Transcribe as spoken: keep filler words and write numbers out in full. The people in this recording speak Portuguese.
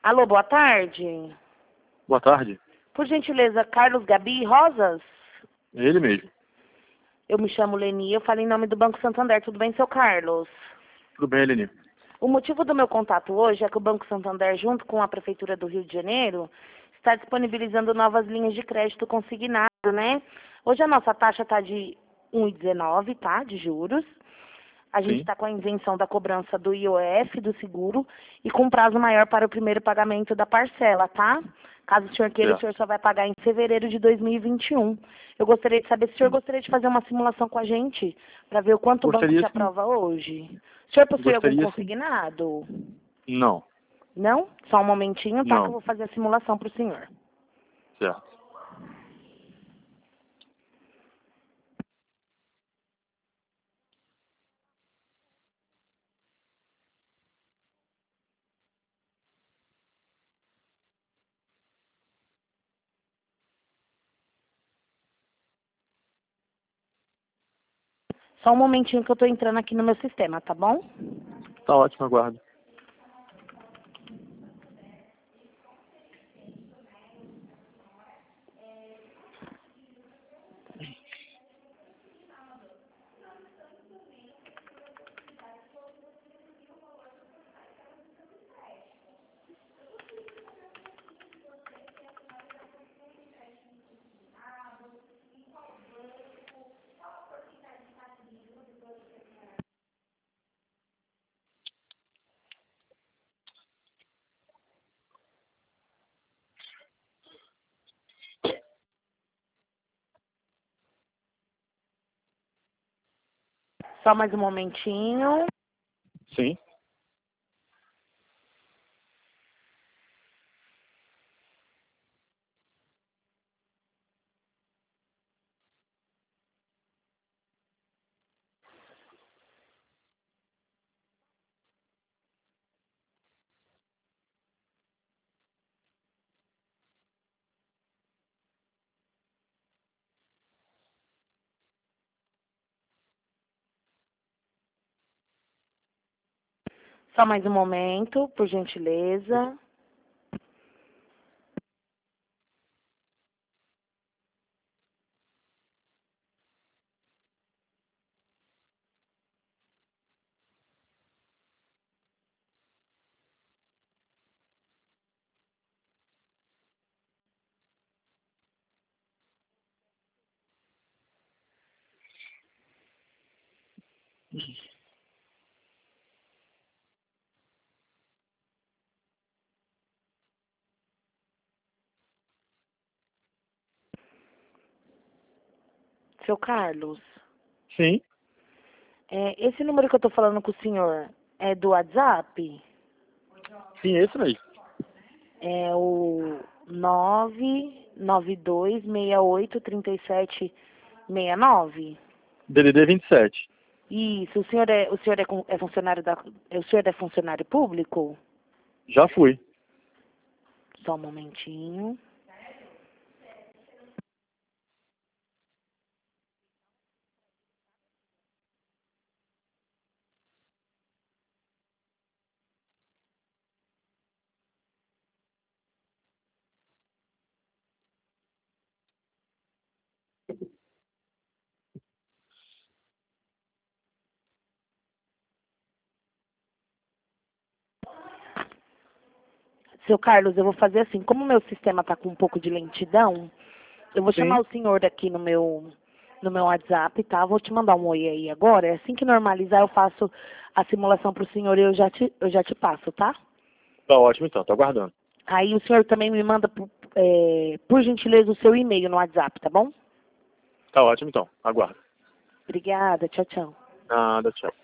Alô, boa tarde. Boa tarde. Por gentileza, Carlos Gabi Rosas? Ele mesmo. Eu me chamo Leni, eu falo em nome do Banco Santander. Tudo bem, seu Carlos? Tudo bem, Leni? O motivo do meu contato hoje é que o Banco Santander, junto com a Prefeitura do Rio de Janeiro, está disponibilizando novas linhas de crédito consignado, né? Hoje a nossa taxa está de um vírgula dezenove, tá? De juros. A gente está com a isenção da cobrança do I O F, do seguro, e com prazo maior para o primeiro pagamento da parcela, tá? Caso o senhor queira, É. o senhor só vai pagar em fevereiro de dois mil e vinte e um. Eu gostaria de saber se o senhor gostaria de fazer uma simulação com a gente, para ver o quanto o banco Gostaria te sim. aprova hoje. O senhor possui algum Gostaria sim. consignado? Não. Não? Só um momentinho, tá? Não. Que eu vou fazer a simulação para o senhor. Certo. Só um momentinho que eu estou entrando aqui no meu sistema, tá bom? Tá ótimo, aguardo. Só mais um momentinho. Sim. Só mais um momento, por gentileza. Seu Carlos, Sim. é, esse número que eu estou falando com o senhor é do WhatsApp? Sim, esse mesmo. É o nove nove dois seis oito três sete seis nove? D D D vinte e sete. Isso, o senhor é, o senhor é, con- é funcionário da, o senhor é funcionário público? Já fui. Só um momentinho. Seu Carlos, eu vou fazer assim, como o meu sistema está com um pouco de lentidão, eu vou Sim. chamar o senhor aqui no meu, no meu WhatsApp, tá? Vou te mandar um oi aí agora. Assim que normalizar, eu faço a simulação para o senhor e eu já te, eu já te passo, tá? Tá ótimo então, tô aguardando. Aí o senhor também me manda, por, é, por gentileza, o seu e-mail no WhatsApp, tá bom? Tá ótimo então, aguardo. Obrigada, tchau, tchau. Nada, tchau.